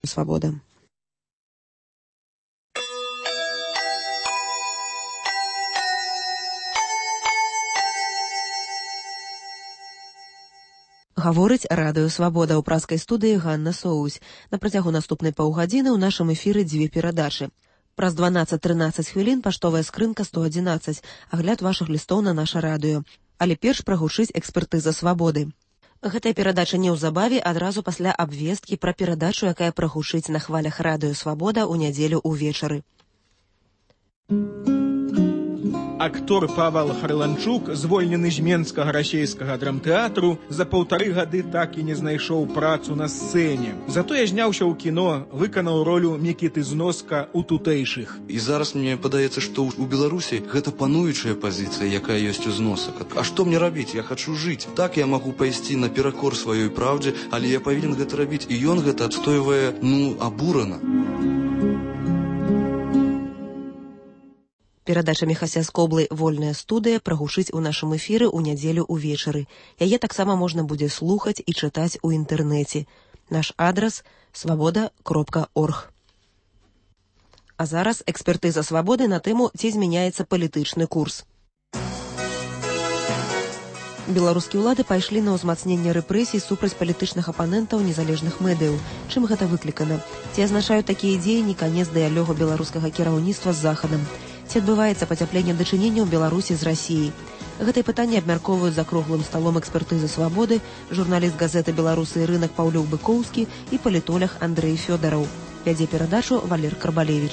Свабода. Гаворыць радыё Свабода, ў праскай студыі Ганна Соусь. На працягу наступнай паўгадзіны ў нашым эфіры дзве перадачы. Праз 12-13 хвілін паштовая скрынка 111, агляд вашых лістоў на наша радыё. Але перш прагучыць экспертыза Свабоды. Гэтая перадача неўзабаве адразу пасля абвесткі пра перадачу, якая прагучыць на хвалях радыё Свабода ў нядзелю ўвечары. Актор Павел Харланчук, звольнены з Менскага расейскага драмтэатру, за 1,5 гады так і не знайшоў працу на сцэне. Затое зняўся ў кіно, выканаў ролю Мікіты Зноска ў тутэйшых. І зараз мне падаецца, што ў Беларусі гэта пануючая пазіцыя, якая ёсць у Зносак. А што мне рабіць? Я хачу жыць. Так я магу пайсці наперакор сваёй праўдзе, але я павінен гэта рабіць, і ён гэта адстойвае, абурана. Перадача Міхася Скоблы «Вольная студыя» прагучыць у нашым эфіры ў нядзелю ўвечары. Яе таксама можна будзе слухаць і чытаць у інтэрнэце. Наш адрас – swaboda.org. А зараз экспертыза Свабоды на тэму «Ці змяняецца палітычны курс». Беларускія ўлады пайшлі на ўзмацненне рэпрэсій супраць палітычных апанентаў незалежных медыяў. Чым гэта выклікана? Ці азначаюць такія дзеянні канец дыялогу беларускага кіраўніцтва з Захадам? Ці адбываецца пацяпленне дачыненняў Беларусі з Расіяй? Гэтае пытанне абмяркоўваюць за круглым сталом экспертызы Свабоды журналіст газеты «Беларусы і рынак» Паўлюк Быкоўскі і палітолог Андрэй Фёдараў. Вядзе перадачу Валер Карбалевіч.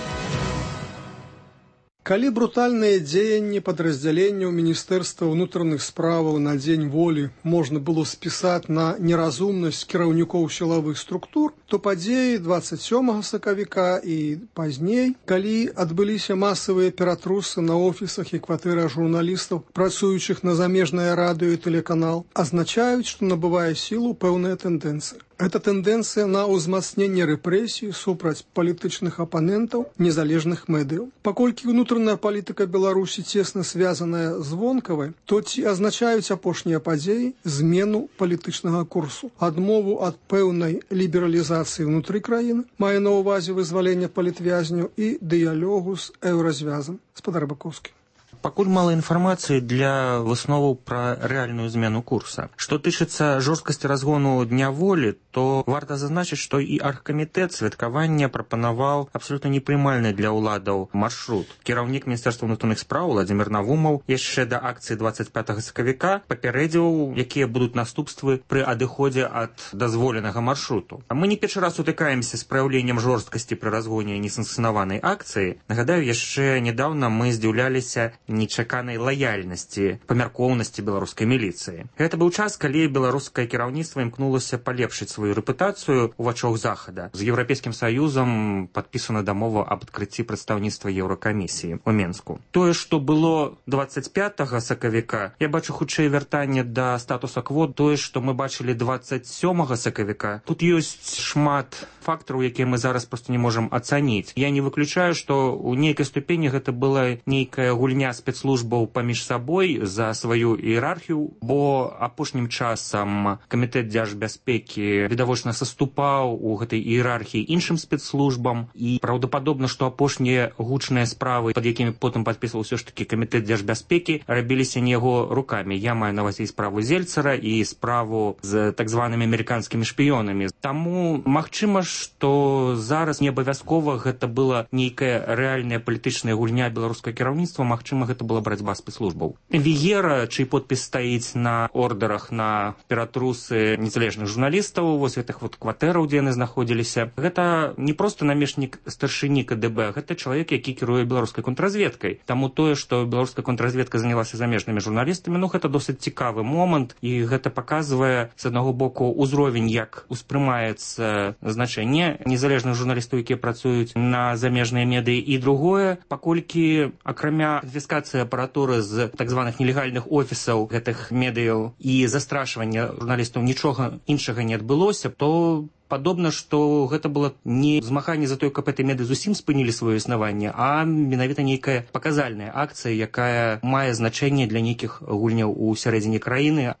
Калі брутальныя дзеянні падраздзяленняў Міністэрства ўнутраных справаў на дзень волі можна было спісаць на неразумнасць кіраўнікоў сілавых структур, то падзеі 27 сакавіка і пазней, калі адбыліся масавыя ператрусы на офісах і кватэрах журналістаў, працуючых на замежнае радыё і тэлеканал, азначаюць, што набывае сілу пэўная тэндэнцыя. Гэта тэндэнцыя на ўзмацненне рэпрэсій супраць палітычных апанентаў незалежных медыяў. Паколькі ўнутраная палітыка Беларусі цесна звязаная з вонкавай, то ці азначаюць апошнія падзеі змену палітычнага курсу, адмову ад пэўнай лібералізацыі ўнутры краіны, мае на ўвазе вызвалення палітвязняў і дыялогу з еўразвязам. Спадар Бакоўскі. Пакуль мала інфармацыі для высноваў пра рэальную змену курса. Што тычыцца жорсткасці разгону Дня волі, то варта зазначыць, што і аргкамітэт святкавання прапанаваў абсалютна непрымальны для ўладаў маршрут. Кіраўнік Міністэрства ўнутраных спраў Владзімір Навумаў яшчэ да акцыі 25 сакавіка папярэдзіў, якія будуць наступствы пры адыходзе ад дазволенага маршруту. Мы не першы раз сутыкаемся з праяўленнем жорсткасці пры разгоне несанкцыянаванай акцыі. Нагадаю, яшчэ нядаўна мы здзіўляліся нечаканай лаяльнасці, памяркоўнасці беларускай міліцыі. Гэта быў час, калі беларускае кіраўніцтва імкнулася палепшыць сваю рэпутацыю ў вачах Захада. З Еўрапейскім Саюзам падпісана дамова аб адкрыцці прадстаўніцтва Еўракамісіі ў Менску. Тое, што было 25 сакавіка, я бачу хутчэй вяртанне да статуса-кво. Тое, што мы бачылі 27 сакавіка, тут ёсць шмат фактараў, якія мы зараз проста не можам ацаніць. Я не выключаю, што ў нейкай ступені гэта была нейкая гульня спецслужбаў паміж сабой за сваю іерархію, бо апошнім часам камітэт дзяржбяспекі відавочна саступаў у гэтай іерархіі іншым спецслужбам, і праўдападобна, што апошнія гучныя справы, пад якімі потым падпісваў ўсё ж такі камітэт дзяржбяспекі, рабіліся не яго рукамі. Я маю на ўвазе і справу Зельцара, і справу з так званымі амерыканскімі шпіёнамі. Таму магчыма, што зараз не абавязкова гэта была нейкая рэальная палітычная гульня беларускага кіраўніцтва, магчыма, гэта была барацьба спецслужбаў. Вігера, чый подпіс стаіць на ордерах на ператрусы незалежных журналістаў, вось гэтых кватэраў, дзе яны знаходзіліся, гэта не проста намешнік старшыні КДБ, гэта чалавек, які кіруе беларускай контрразведкай. Таму тое, што беларуская контрразведка занялася замежнымі журналістамі, гэта досыць цікавы момант, і гэта паказвае, з аднаго боку, узровень, як успрымаецца значэнне незалежных журналістаў, якія працуюць на замежныя медыі, і другое, паколькі акрамя канфіскацыі апаратуры з так званых нелегальных офісаў гэтых медыяў і застрашвання журналістаў нічога іншага не адбылося, то падобна, што гэта было не змаганне за тое, каб гэты меды зусім спынілі сваё існаванне, а менавіта нейкая паказальная акцыя, якая мае значэнне для нейкіх гульняў у сярэдзіне краіны.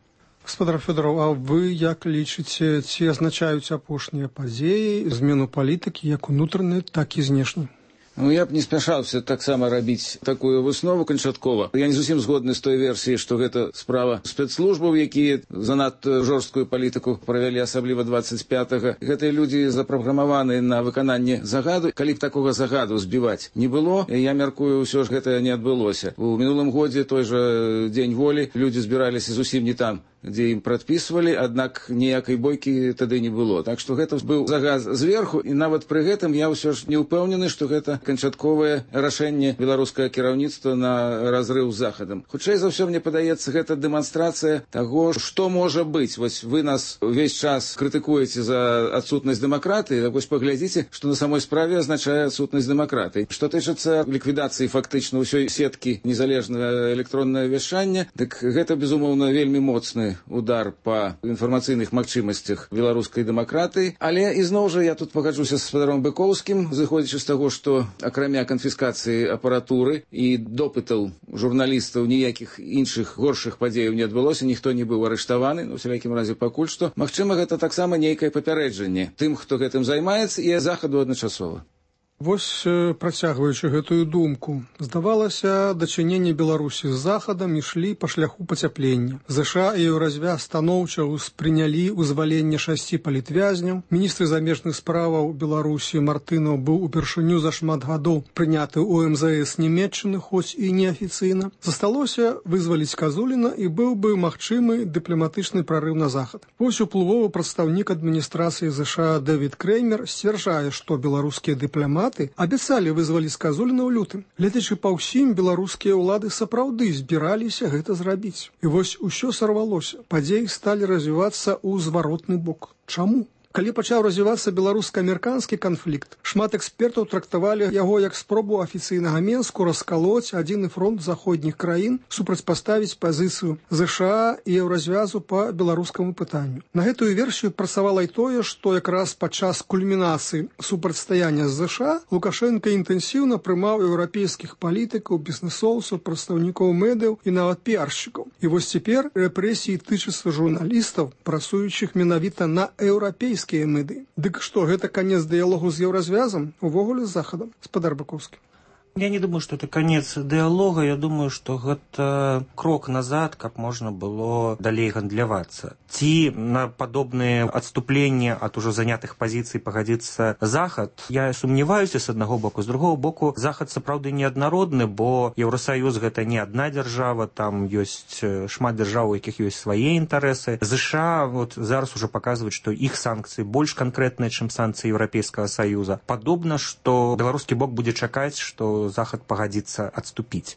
Гаспадар Фёдораў, а вы як лічыце, ці азначаюць апошнія падзеі змену палітыкі як унутранай, так і знешняй? Ну, я б не спяшаўся таксама рабіць такую выснову канчаткова. Я не зусім згодны з той версіяй, што гэта справа спецслужбаў, якія занадта жорсткую палітыку правялі, асабліва 25-га. Гэтыя людзі запраграмаваны на выкананне загаду. Калі б такога загаду збіваць не было, я мяркую, ўсё ж гэта не адбылося. У мінулым годзе той жа дзень волі людзі збіраліся зусім не там, дзе ім прадпісвалі, аднак ніякай бойкі тады не было. Так што гэта быў загад зверху, і нават пры гэтым я ўсё ж не ўпэўнены, што гэта канчатковае рашэнне беларускага кіраўніцтва на разрыў з захадам. Хутчэй за ўсё, мне падаецца, гэта дэманстрацыя таго, што можа быць. Вось вы нас увесь час крытыкуеце за адсутнасць дэмакратыі, так вось паглядзіце, што на самой справе азначае адсутнасць дэмакратыі. Што тычыцца ліквідацыі фактычна ўсёй сеткі незалежнага электроннага вяшчання, дык гэта, безумоўна, вельмі моцны удар па інфармацыйных магчымасцях беларускай дэмакратыі. Але ізноў жа я тут пагаджуся з гаспадаром Быкоўскім, зыходзячы з таго, што акрамя канфіскацыі апаратуры і допытаў журналістаў ніякіх іншых горшых падзеяў не адбылося, ніхто не быў арыштаваны, у всялякім разе пакуль што. Магчыма, гэта таксама нейкае папярэджанне тым, хто гэтым займаецца, і захаду адначасова. Вось, працягваючы гэтую думку, здавалася, дачыненні Беларусі з захадам ішлі па шляху пацяплення. ЗША і Еўразвяз станоўча ўспрынялі ўзваленне 6 палітвязняў. Міністр замежных справаў Беларусі Мартынаў быў упершыню за шмат гадоў прыняты ў МЗС Нямецчыны, хоць і неафіцыйна. Засталося вызваліць Казуліна, і быў бы магчымы дыпламатычны прарыў на захад. Вось уплывовы прадстаўнік адміністрацыі ЗША Дэвід Креймер сцвярджае, што беларускія дыпламаты абяцалі вызваліць Казуліна ў лютым. Гледзячы па ўсім, беларускія ўлады сапраўды збіраліся гэта зрабіць. І вось усё сарвалося. Падзеі сталі развівацца ў зваротны бок. Чаму? Калі пачаў развівацца беларуска-амерыканскі канфлікт, шмат экспертаў трактавалі яго як спробу афіцыйнага Менску раскалоць адзіны фронт заходніх краін, супрацьпаставіць пазіцыю ЗША і Еўразвязу па беларускаму пытанню. На гэтую версію працавала і тое, што якраз падчас кульмінацыі супрацьстаяння з ЗША Лукашенка інтэнсіўна прымаў еўрапейскіх палітыкаў, бізнесоўцаў, прадстаўнікоў медыяў і нават піаршчыкаў. І вось цяпер рэпрэсіі тычацца журналістаў, працуючых менавіта на еўрапейскіх мэды. Дык што, гэта канец дыялогу з Еўразвязам, увогуле з захадам? Гаспадар Быкоўскі. Я не думаю, что это конец диалога. Я думаю, что это крок назад, как можно было далей гандлявацца. Ці на подобные отступления от уже занятых позиций погодится Захад. Я сумневаюся с одного боку. С другого боку, Захад сапраўды неаднародны, бо Еўросоюз гэта не одна держава, там есть шмат держав, у якіх есть свои интересы. США вот зараз уже показывают, что их санкции больше конкретные, чем санкции Европейского Союза. Подобно, что белорусский бок будет чакаць, что Захад пагадзіцца адступіць.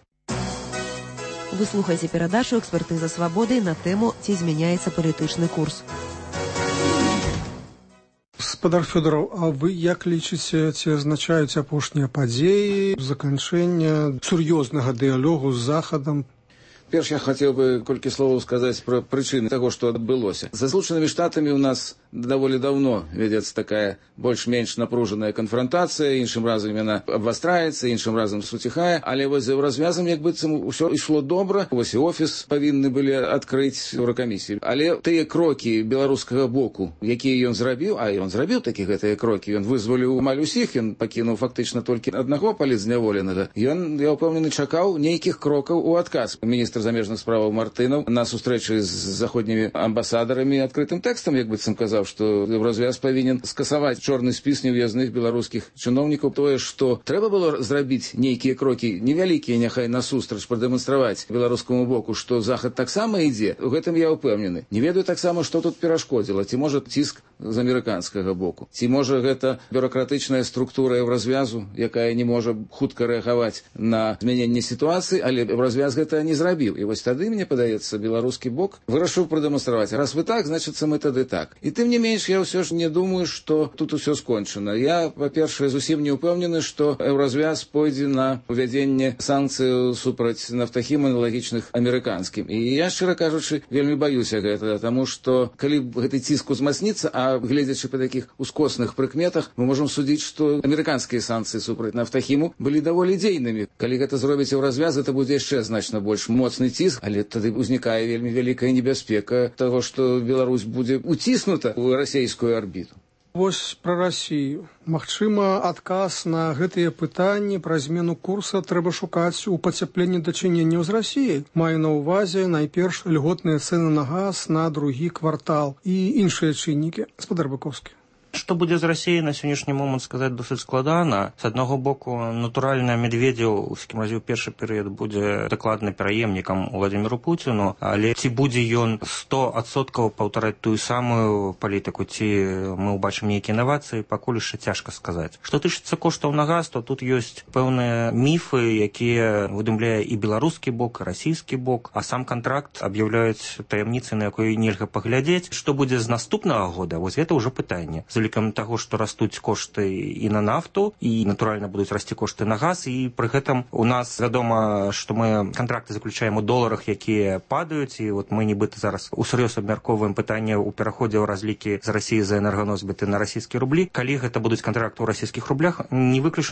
Вы слухаеце перадачу «Экспертыза свабоды» на тэму «Ці змяняецца палітычны курс». Гаспадар Фёдораў, а вы як лічыце, ці азначаюць апошнія падзеі заканчэння сур'ёзнага дыялогу з Захадам? Перш я хотел бы колькі словаў сказаць пра прычыны таго, што адбылося. За Злучанымі Штатамі у нас даволі давно вядзецца такая больш-менш напружаная канфронтацыя, іншым разам яна абвастраецца, іншым разам суціхае, але вось за Еўразвязам як быццам усё ішло добра. Вось і офіс павінны былі адкрыць Еўракамісіі. Але тыя крокі беларускага боку, якія ён зрабіў, а ён зрабіў такі гэтыя крокі, ён вызваліў амаль усіх, ён пакінуў фактычна толькі аднаго палітзняволенага. Ён, я ўпэўнены, чакаў нейкіх крокаў у адказ. Міністр замежных справаў Мартынаў на сустрэчы з заходнімі амбасадарамі адкрытым тэкстам, як быццам казаў, што Еўразвяз павінен скасаваць чорны спіс неўязных беларускіх чыноўнікаў. Тое, што трэба было зрабіць нейкія крокі невялікія, няхай насустрач прадэманстраваць беларускаму боку, што Захад таксама ідзе, у гэтым я ўпэўнены. Не ведаю таксама, што тут перашкодзіла, ці можа ціск з амерыканскага боку, ці можа гэта бюракратычная структура Еўразвязу, якая не можа хутка рэагаваць на змяненне сітуацыі, але Еўразвяз гэта не зрабіў. І вось тады, мне падаецца, беларускі бок вырашыў прадэманстраваць. Раз вы так, значыцца мы тады так. І тым не менш, я ўсё ж не думаю, што тут усё скончана. Я, па-першае, зусім не ўпэўнены, што Еўразвяз пойдзе на увядзенне санкцыяў супраць нафтахім аналагічных амерыканскім. І я, шчыра кажучы, вельмі баюся гэтага, таму што калі гэты ціск узмацніцца, а гледзячы па такіх ускосных прыкметах, мы можам судзіць, што амерыканскія санкцыі супраць нафтахіму былі даволі дзейнымі. Калі гэта зробіць Еўразвяз, это будзе яшчэ значна больш моцны эканамічны ціск, але тады ўзнікае вельмі вялікая небяспека таго, што Беларусь будзе уціснута ў расійскую арбіту. Вось пра Расію. Магчыма, адказ на гэтыя пытанні пра змену курса трэба шукаць у пацяпленні дачыненняў з Расіяй. Маю на ўвазе найперш льготныя цэны на газ на другі квартал і іншыя чыннікі. Гаспадар Быкоўскі. Што будзе з Расіяй на сённяшні момант сказаць досыць складана. З аднаго боку, натуральна, Медведзеў, у всякім разе ў першы перыяд, будзе дакладна пераемнікам Владзіміру Пуціну, але ці будзе ён 100% паўтараць тую самую палітыку, ці мы ўбачым нейкія інавацыі, пакуль яшчэ цяжка сказаць. Што тычыцца коштаў на газ, то тут ёсць пэўныя міфы, якія выдумляе і беларускі бок, і расійскі бок, а сам кантракт аб'яўляюць таямніцай, на якую нельга паглядзець. Што будзе з наступнага года, вось гэта ўжо пытанне. З улікам таго, што растуць кошты і на нафту, і, натуральна, будуць расці кошты на газ, і пры гэтым у нас вядома, што мы кантракты заключаем у доларах, якія падаюць, і вот мы нібыта зараз усур'ёз абмяркоўваем пытанне ў пераходзе ў разлікі з Расіі за энерганосьбіты на расійскія рублі. Калі гэта будуць кантракты ў расійскіх рублях, не выключана,